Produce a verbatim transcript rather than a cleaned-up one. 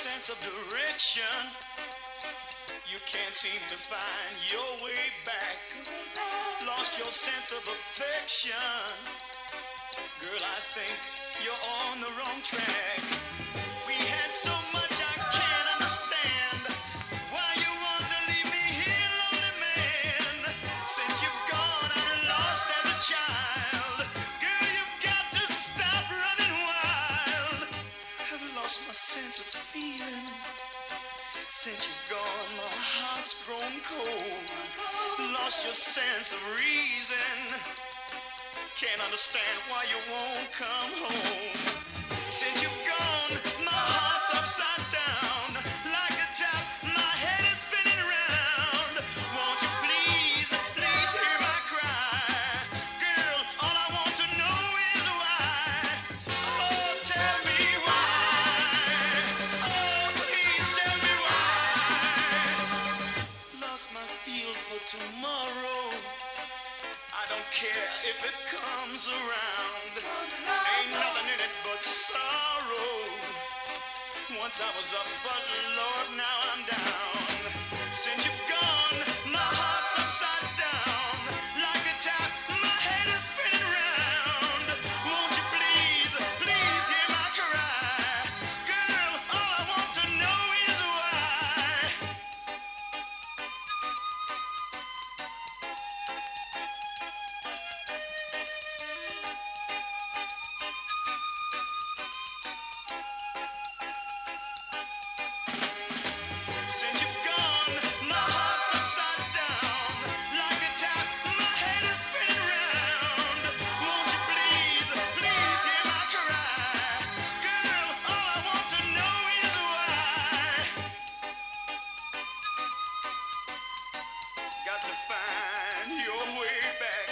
sense of direction. You can't seem to find your way back. Lost your sense of affection. Girl, I think you're on the wrong track. We had so much I can't understand. Why you want to leave me here, lonely man? Since you've gone, I'm lost as a child. Girl, you've got to stop running wild. I've lost my sense of feeling. Since you've gone, my heart's grown cold. Lost your sense of reason. Can't understand why you won't come home. Since you've gone, my heart's upside down. Like a top, my head is spinning round. Won't you please, please hear my cry? Girl, all I want to know is why. Oh, tell me why. Oh, please tell me why. Lost my feel for tomorrow. I don't care if it comes around. Ain't nothing in it but sorrow. Once I was up, but Lord, now I'm down. Since you've gone, my heart's upside down. Like a top, my head is spinning round. Won't you please, please hear my cry? Girl, all I want to know is why. Since you've gone, my heart's upside down. Like a top, my head is spinning round. Won't you please, please hear my cry? Girl, all I want to know is why. Got to find your way back.